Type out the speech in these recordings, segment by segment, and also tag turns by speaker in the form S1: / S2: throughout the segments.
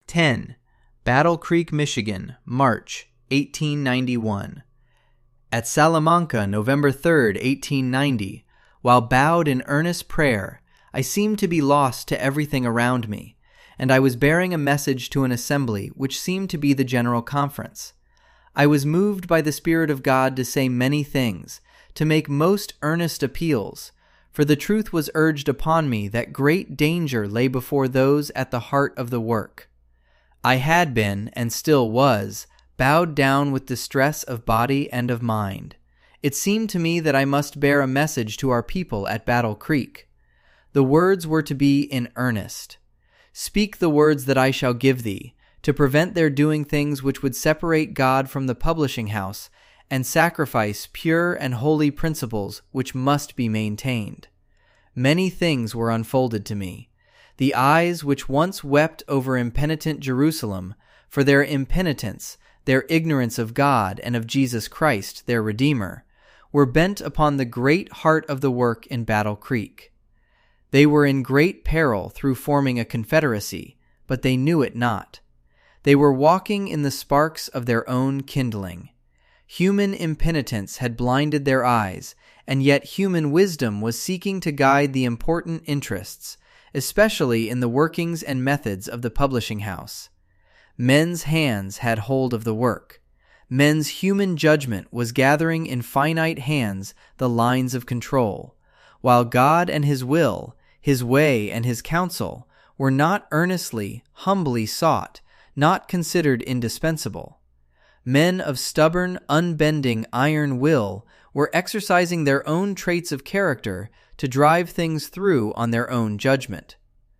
S1: 10. Battle Creek, Michigan, March, 1891. At Salamanca, November 3, 1890, while bowed in earnest prayer, I seemed to be lost to everything around me, and I was bearing a message to an assembly which seemed to be the General Conference. I was moved by the Spirit of God to say many things, to make most earnest appeals, for the truth was urged upon me that great danger lay before those at the heart of the work. I had been, and still was, bowed down with distress of body and of mind. It seemed to me that I must bear a message to our people at Battle Creek. The words were to be in earnest. Speak the words that I shall give thee, to prevent their doing things which would separate God from the publishing house, and sacrifice pure and holy principles which must be maintained. Many things were unfolded to me. The eyes which once wept over impenitent Jerusalem, for their impenitence, their ignorance of God and of Jesus Christ, their Redeemer, were bent upon the great heart of the work in Battle Creek. They were in great peril through forming a confederacy, but they knew it not. They were walking in the sparks of their own kindling. Human impenitence had blinded their eyes, and yet human wisdom was seeking to guide the important interests, especially in the workings and methods of the publishing house. Men's hands had hold of the work. Men's human judgment was gathering in finite hands the lines of control, while God and His will, His way and His counsel were not earnestly, humbly sought, not considered indispensable. Men of stubborn, unbending iron will were exercising their own traits of character to drive things through on their own judgment.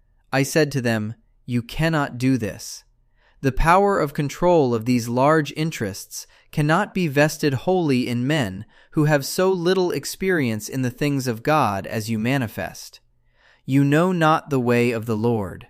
S1: I said to them, "You cannot do this. The power of control of these large interests cannot be vested wholly in men who have so little experience in the things of God as you manifest. You know not the way of the Lord.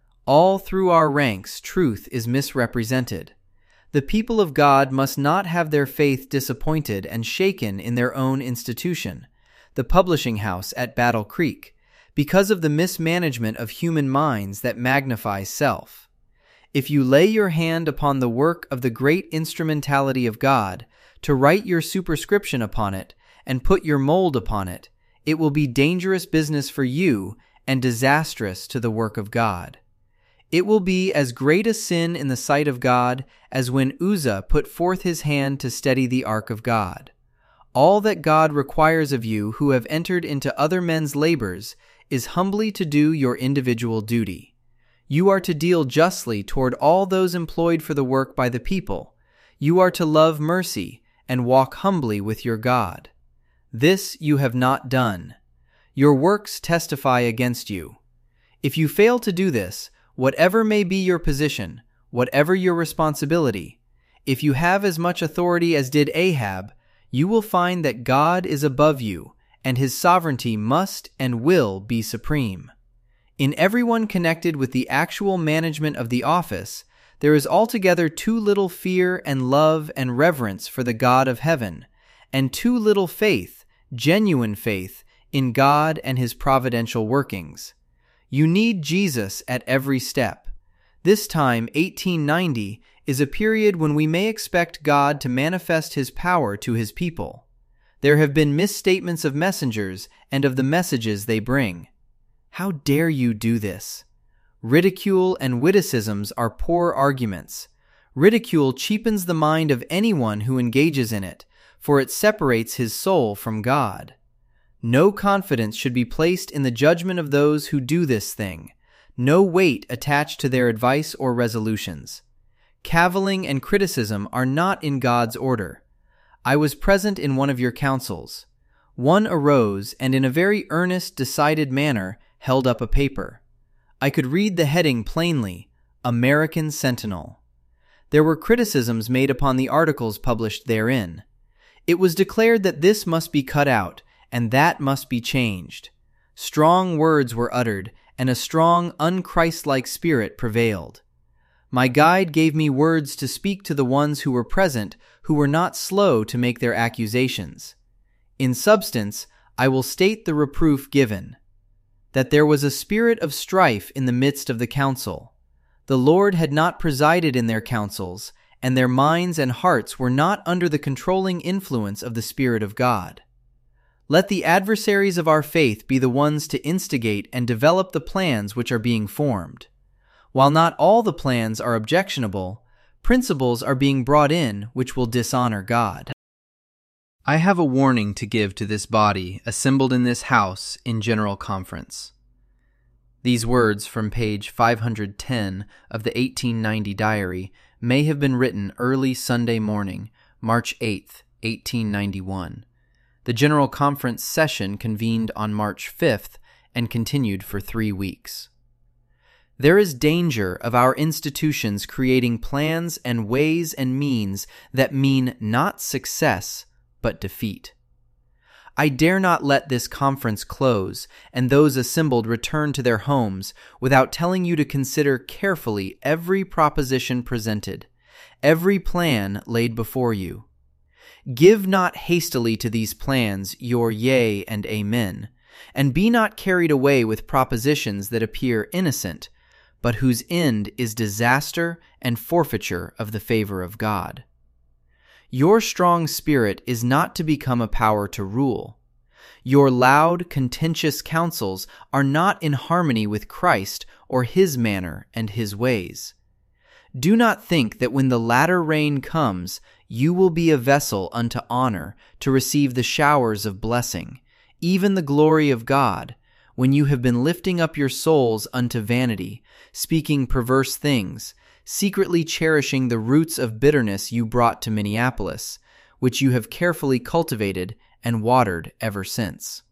S1: All through our ranks truth is misrepresented. The people of God must not have their faith disappointed and shaken in their own institution, the publishing house at Battle Creek, because of the mismanagement of human minds that magnify self. If you lay your hand upon the work of the great instrumentality of God, to write your superscription upon it and put your mold upon it, it will be dangerous business for you and disastrous to the work of God. It will be as great a sin in the sight of God as when Uzzah put forth his hand to steady the ark of God. All that God requires of you who have entered into other men's labors is humbly to do your individual duty. You are to deal justly toward all those employed for the work by the people. You are to love mercy and walk humbly with your God. This you have not done. Your works testify against you. If you fail to do this, whatever may be your position, whatever your responsibility, if you have as much authority as did Ahab, you will find that God is above you, and His sovereignty must and will be supreme. In everyone connected with the actual management of the office, there is altogether too little fear and love and reverence for the God of heaven, and too little faith, genuine faith, in God and His providential workings. You need Jesus at every step. This time, 1890, is a period when we may expect God to manifest His power to His people. There have been misstatements of messengers and of the messages they bring. How dare you do this? Ridicule and witticisms are poor arguments. Ridicule cheapens the mind of anyone who engages in it, for it separates his soul from God. No confidence should be placed in the judgment of those who do this thing, no weight attached to their advice or resolutions. Cavilling and criticism are not in God's order. I was present in one of your councils. One arose and in a very earnest, decided manner held up a paper. I could read the heading plainly, American Sentinel. There were criticisms made upon the articles published therein. It was declared that this must be cut out, and that must be changed. Strong words were uttered, and a strong, unchristlike spirit prevailed. My guide gave me words to speak to the ones who were present, who were not slow to make their accusations. In substance, I will state the reproof given: that there was a spirit of strife in the midst of the council. The Lord had not presided in their councils, and their minds and hearts were not under the controlling influence of the Spirit of God. Let the adversaries of our faith be the ones to instigate and develop the plans which are being formed. While not all the plans are objectionable, principles are being brought in which will dishonor God. I have a warning to give to this body assembled in this house in general conference. These words from page 510 of the 1890 diary may have been written early Sunday morning, March 8, 1891. The General Conference session convened on March 5th and continued for 3 weeks. There is danger of our institutions creating plans and ways and means that mean not success, but defeat. I dare not let this conference close and those assembled return to their homes without telling you to consider carefully every proposition presented, every plan laid before you. Give not hastily to these plans your yea and amen, and be not carried away with propositions that appear innocent, but whose end is disaster and forfeiture of the favor of God. Your strong spirit is not to become a power to rule. Your loud, contentious counsels are not in harmony with Christ or His manner and His ways. Do not think that when the latter rain comes, you will be a vessel unto honor to receive the showers of blessing, even the glory of God, when you have been lifting up your souls unto vanity, speaking perverse things, secretly cherishing the roots of bitterness you brought to Minneapolis, which you have carefully cultivated and watered ever since.